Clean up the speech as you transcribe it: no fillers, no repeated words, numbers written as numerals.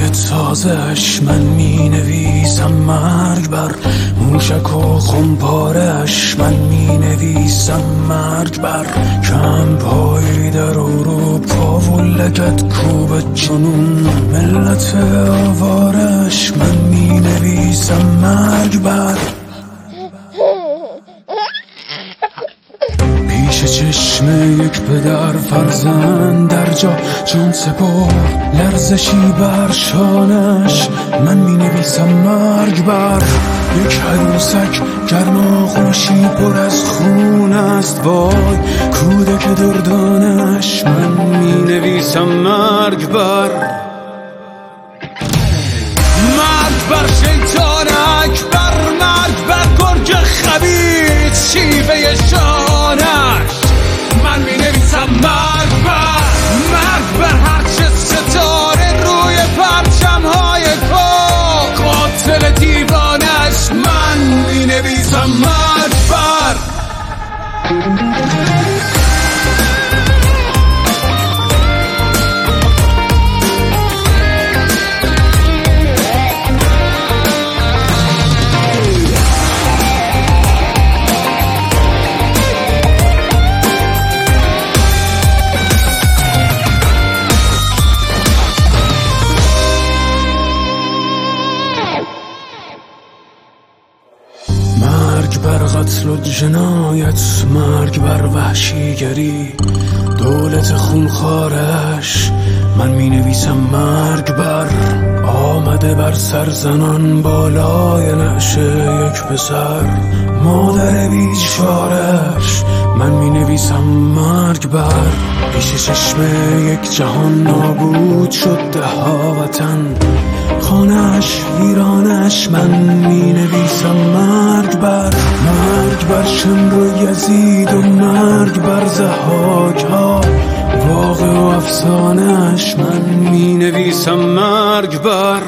تازهش من می نویسم مرگ بر موشک و خمپارش من می نویسم مرگ بر کمپایی در اروپا و لگد کوب جنون ملت آوارش من می نویسم مرگ بر پیش چشم یک پدر فرزند در جا جان سپرد لرزشی بر شانش من می نویسم مرگ بر یک عروسک گرماغوشی پر از خون است وای کودک دردانش من می نویسم مرگ بر مرگ بر شیطان اکبر مرگ بر گرگ خبیث شیوه شانش من می نویسم مرگ بر هرچه ستاره روی پرچمهای کو قاتل دیوانش من می نویسم مرگ بر مرگ بر قتل و جنایت مرگ بر وحشیگری دولت خونخوارش من می نویسم مرگ بر آمده بر سرزنان بالای نعش یک پسر مادر بیچارش من می نویسم مرگ بر پیش چشم یک جهان نابود شد ده ها وطن خانه‌اش ویرانش من می نویسم مرگ بر شمر و یزید و مرگ بر ضحاک ها واقع و افسانه‌اش من می نویسم مرگ بر